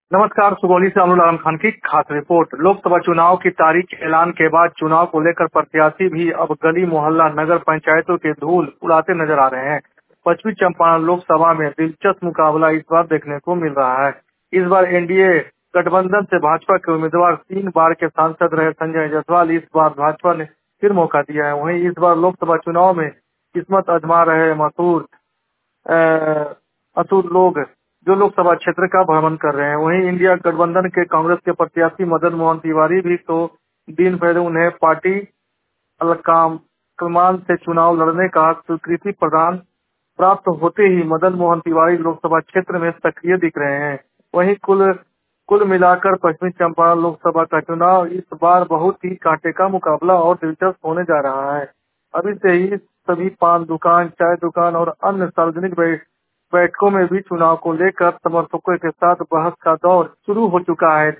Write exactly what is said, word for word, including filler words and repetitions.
नमस्कार। सुगौली से अमरुल आलम खान की खास रिपोर्ट। लोकसभा चुनाव की तारीख के ऐलान के बाद चुनाव को लेकर प्रत्याशी भी अब गली मोहल्ला नगर पंचायतों के धूल उड़ाते नजर आ रहे हैं। पश्चिमी चंपारण लोकसभा में दिलचस्प मुकाबला इस बार देखने को मिल रहा है। इस बार एनडीए गठबंधन से भाजपा के उम्मीदवार तीन बार के सांसद रहे संजय जायसवाल इस बार भाजपा ने फिर मौका दिया है। वहीं इस बार लोकसभा चुनाव में किस्मत आजमा रहे मशहूर असुर लोग जो लोकसभा क्षेत्र का भ्रमण कर रहे हैं। वहीं इंडिया गठबंधन के कांग्रेस के प्रत्याशी मदन मोहन तिवारी भी तो दिन पहले उन्हें पार्टी कमान से चुनाव लड़ने का स्वीकृति प्रदान प्राप्त होते ही मदन मोहन तिवारी लोकसभा क्षेत्र में सक्रिय दिख रहे हैं। वहीं कुल कुल मिलाकर पश्चिमी चंपारण लोकसभा का चुनाव इस बार बहुत ही कांटे का मुकाबला और दिलचस्प होने जा रहा है। अभी से ही सभी पान दुकान, चाय दुकान और अन्य सार्वजनिक बैठकों में भी चुनाव को लेकर समर्थकों के साथ बहस का दौर शुरू हो चुका है।